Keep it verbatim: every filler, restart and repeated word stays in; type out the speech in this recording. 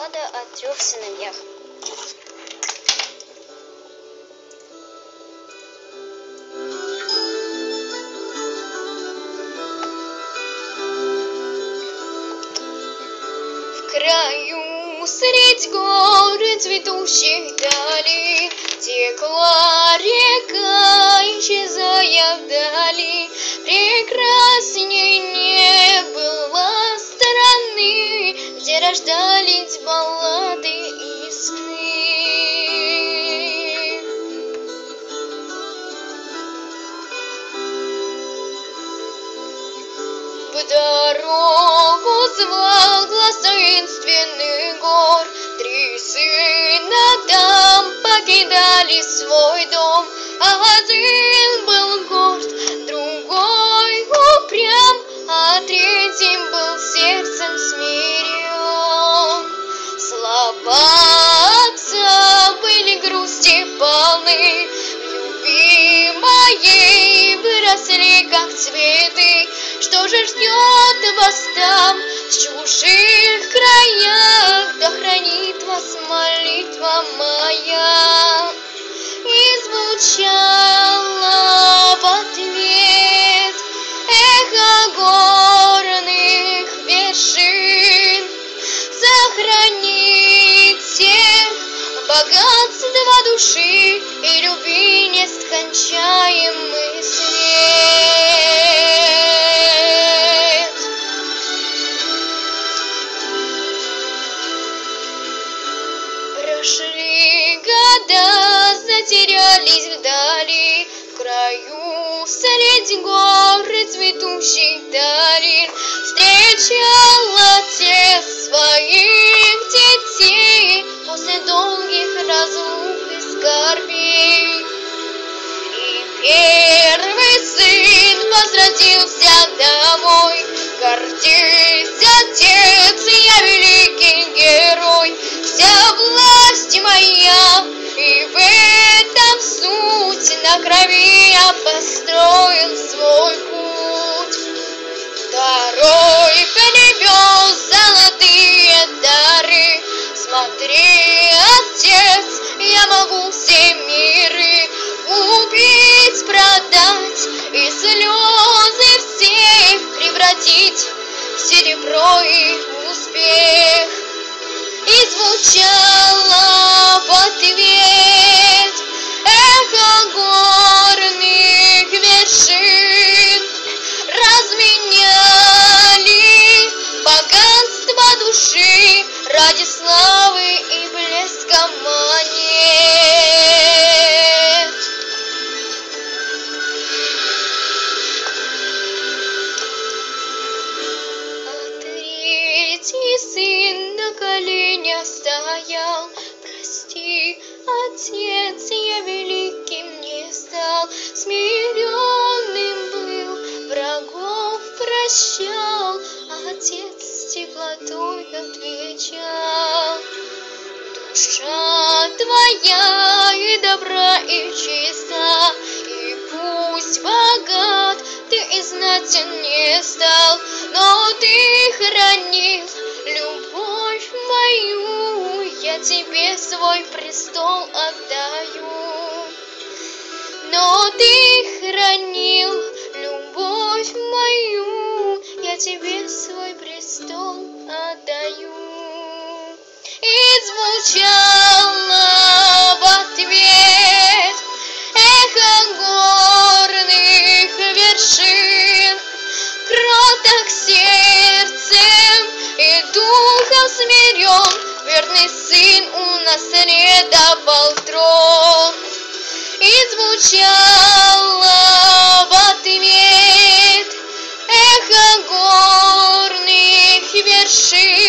баллада о трех сыновьях. В краю средь гор цветущих далей текла река, исчезая вдали. Прекрасней не было страны, где рождались баллады и сны. В дорогу звал глаз таинственных гор. Три сына там покидали свой дом. Один был горд, другой упрям, а третьим был сердцем смирен. Слова отца были грусти полны, любимые выросли как цветы. Что же ждет вас там, в чужих краях? Да хранит вас молитва моя. И звучало в ответ эхо горных вершин. Сохраните богатство души и любви нескончаемый свет. Прошли года, затерялись вдали, в краю средь гор цветущих долин. Встречал отец своих детей после долгих разлук и скорбей. И первый сын возвратился домой. Гордись, отец, я великий герой. Вся власть моя, и в этом суть. На крови я построил свой путь. Второй принес золотые дары. Смотри, отец, я могу все миры купить, продать и слезы всех превратить в серебро и успех. И звучало в ответ эхо горных вершин. Разменяли богатство души ради славы и блеска монет. А третий сын на коленях стоял. Прости, отец, я великим не стал. Смиренным был, врагов прощал. Отец с теплотой отвечал: душа твоя и добра, и чиста, и пусть богат ты и знатен не стал, но ты хранил любовь мою, я тебе свой престол отдаю. Но ты хранил любовь мою, я тебе свой престол отдаю. И звучало в ответ эхо горных вершин. Кроток сердцем и духом смирен, верный сын унаследовал трон. И звучало в ответ эхо горных вершин.